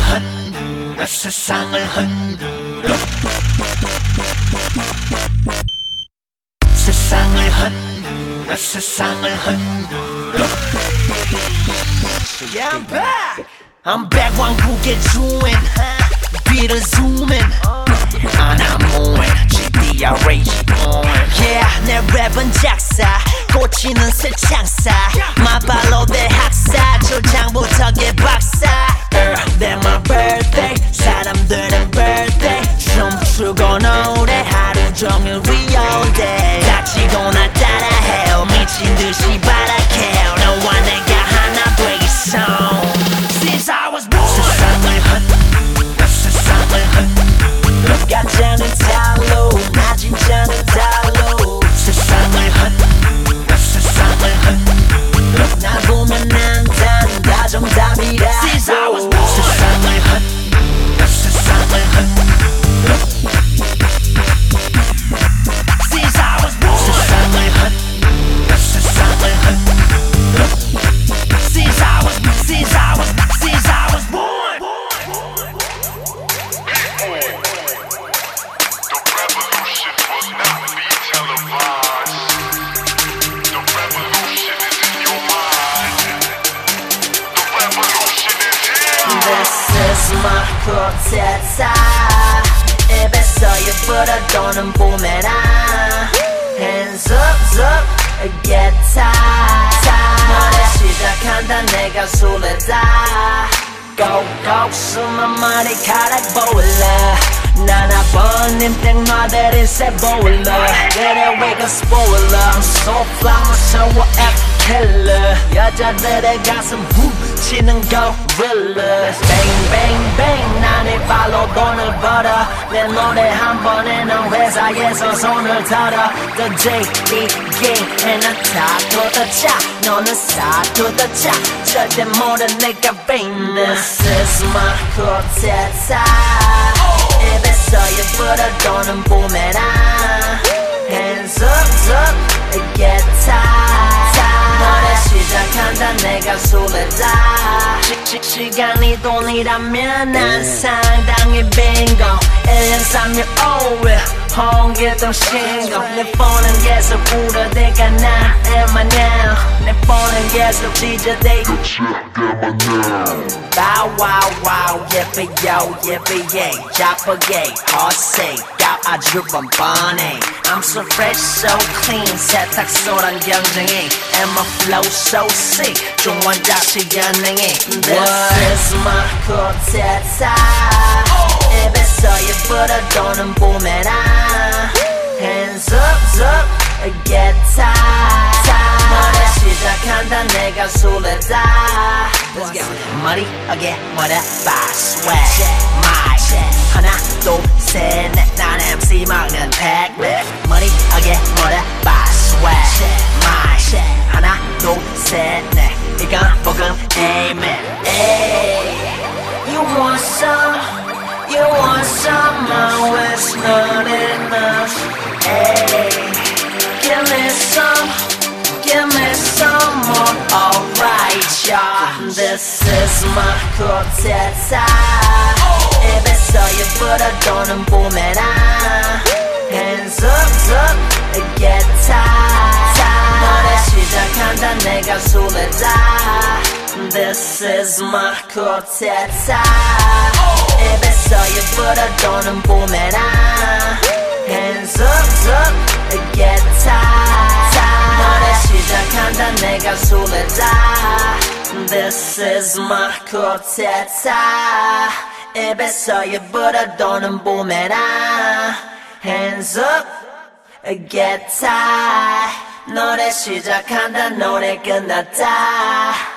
흔들어 세상을 흔들어 세상을 흔들어 세상을 흔들어 Yeah, I'm back. I'm back 왕국의 주인 비를 zooming and I'm moving GDRH on Yeah 내 랩은 작사 꽂히는 새 창사 마발로 대학사 출장부터 개박사 Earth my birthday 사람들은 birthday 춤추고 노래 하루 종일 we all day 다치고 날 따라해 미친 듯이 바라해 너와 내가 하나 되겠어 Since I was born 세상을 흔들어 세상을 흔들어 가짜는 달로 나 진짜는 달로 세상을 흔들어 세상을 흔들어 날 보면 난 단다 정답이라 Since I was born 세상을 흔들어 세상을 흔들어 Since I was born 세상을 흔들어 세상을 흔들어 Since I was born This is my quartet 입에서 예쁘다 도는 봄에라 Hands up, up, get tight 너를 시작한다 내가 술래다 Go, go, 숨은 머리카락 보일래 나나 번님 땡마들이 새 보일래 그래 wake up spoiler I'm so fly 무서워 F killer 여자들의 가슴 훅 치는 gorilla Bang bang bang 난이 발로 돈을 벌어 내 노래 한 번에는 회사에서 손을 털어 The J, D, G and the top to the top 너는 side to the top 절대 모른 내가 famous This is my quartet 입에서 예쁘다 도는 봄에라 Hands up, up, get tight 너를 시작한다 내가 술래다 시간이 돈이라면 난 상당히 빙고 1년 3일 5일 홍길동 신고 내 폰은 계속 울어대가 난 in my now 내 폰은 계속 지저대고 Bow wow wow 예뻐요 예뻐예 자빠게 헛세 값 아주 뻔뻔해 I'm so fresh so clean 세탁소란 경쟁이 And my flow so sick 중원 다시 연행해 This is my quartet 입에서 예쁘다 도는 봄에라 Hands up, up, get tight 너를 시작한다 내가 술래다 머리하게 뭐라봐 swag my 하나 둘셋넷 난 MC 막는 팩맨 머리하게 뭐라봐 swag my 하나 둘셋넷 이건 복음 amen You want some You want some, oh, it's not enough. Hey, give me some more. Alright, y'all. This is my quartet. 입에서 예쁘다 도는 봄에라. Hands up, up, get tight. 너를 시작한다 내가 술래다. This is my quartet. 입에서 예쁘다 도는 봄에라 Hands up, up, get tight 너를 시작한다 내가 술래다 This is my quartet 입에서 예쁘다 도는 봄에라 Hands up, get tight 노래 시작한다 노래 끝났다